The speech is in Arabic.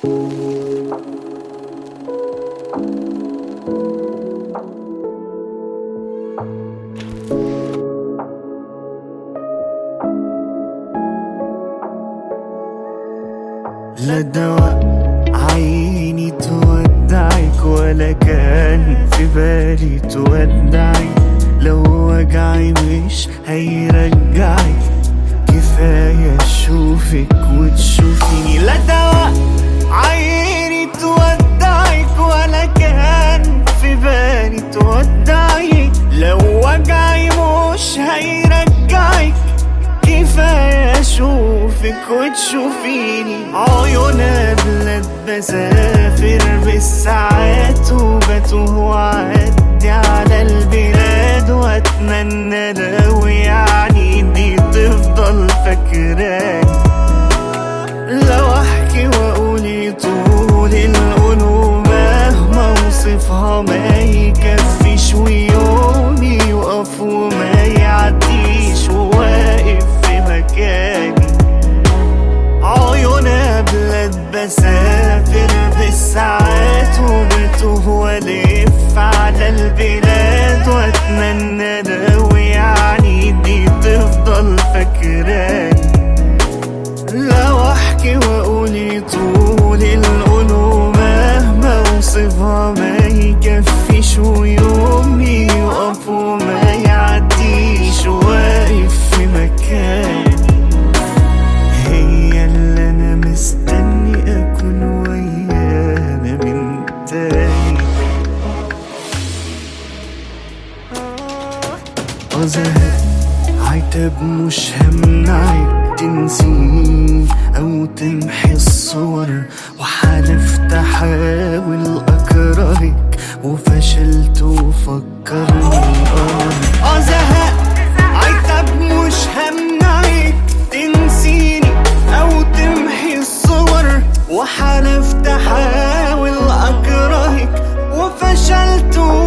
لا دواء عيني تودعك ولا كان في بالي تودعي، لو وجعي مش هيرجعك كفاية اشوفك وتشوفيني. لا دواء عيني تودعك ولا كان في بالي تودعي، لو وجعي مش هيرجعك كفاية اشوفك وتشوفيني. عيونها بلاد بسافر بالساعات وبتوه واعدي على البلاد، واتمنى لو يعني دي تفضل فاكراني. لو احكي واقولي طول القلوب مهما اوصفها ما يكفيش، ويومي يقف وما يعديش وواقف في مكاني. عيونها بلاد بسافر بالساعات وبتوه والف على البلاد، واتمنى لو يعني دي تفضل فاكراني. لو احكي واقولي طول القلوب مهما اوصفها ما يكفيش، ويومي يقف وما يعديش واقف في مكاني. هي اللي انا مستني اكون وياها من تاني. زهق عتاب مش همنعك تنسيني او تمحي الصور، وحالفت احاول اكرهك وفشلت وفكرني زهق عتاب مش همنعك تنسيني او تمحي الصور، وحالفت احاول اكرهك وفشلت